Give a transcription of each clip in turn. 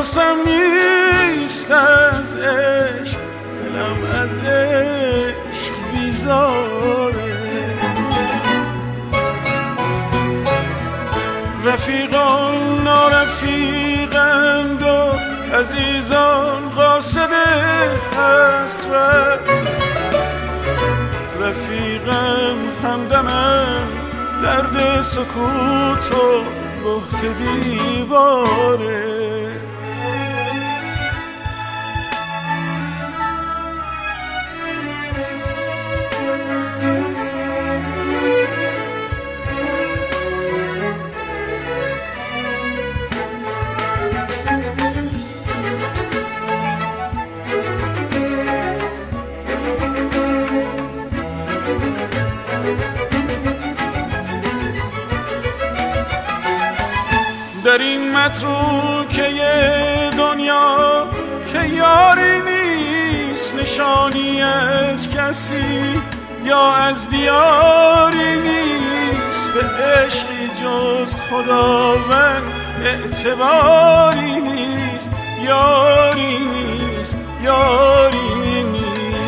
حراسم نیست از عشق، دلم از عشق بیزاره. رفیقان نارفیقند و عزیزان قاصد حسرت، رفیقم همدمم درد سکوت و بهت دیواره. در این متروکه دنیا که یاری نیست، نشانی از کسی یا از دیاری نیست، به عشقی جز خداوند اعتباری نیست، یاری نیست، یاری نیست.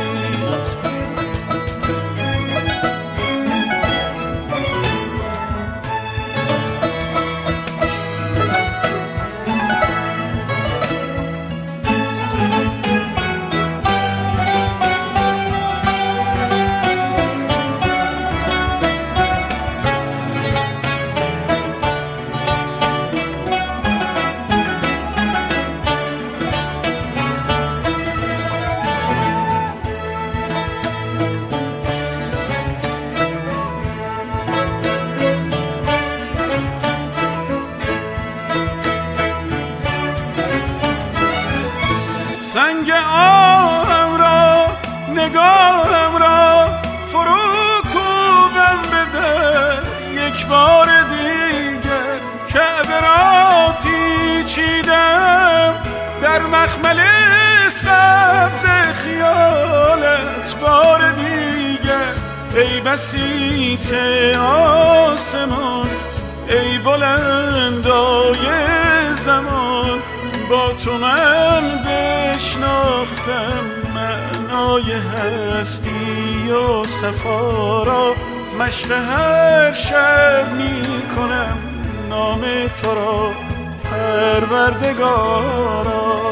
سنگ آهم را نگاهم را فرو کوبم بده، یک بار دیگر کعبه را پیچیدم در مخمل سبز خیالت بار دیگر. ای بسیط آسمان، ای بلندای زمان، با تو من بشناختم معنای هستی و صفا را. مشق هر شب می کنم نام تو را پروردگارا.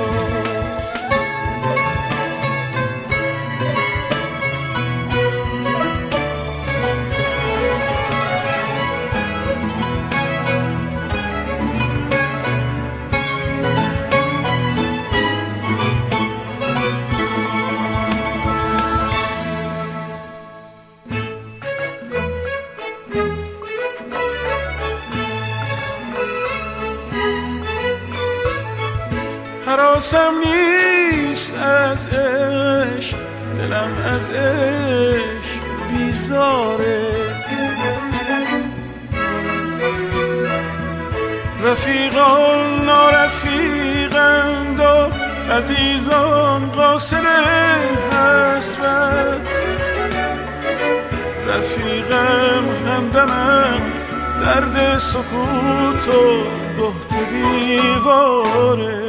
حراسم نیست از عشق، دلم از عشق بیزاره. رفیقان نارفیقند و عزیزان قاصد حسرت، رفیقم همدمم درد سکوت و بهت دیواره.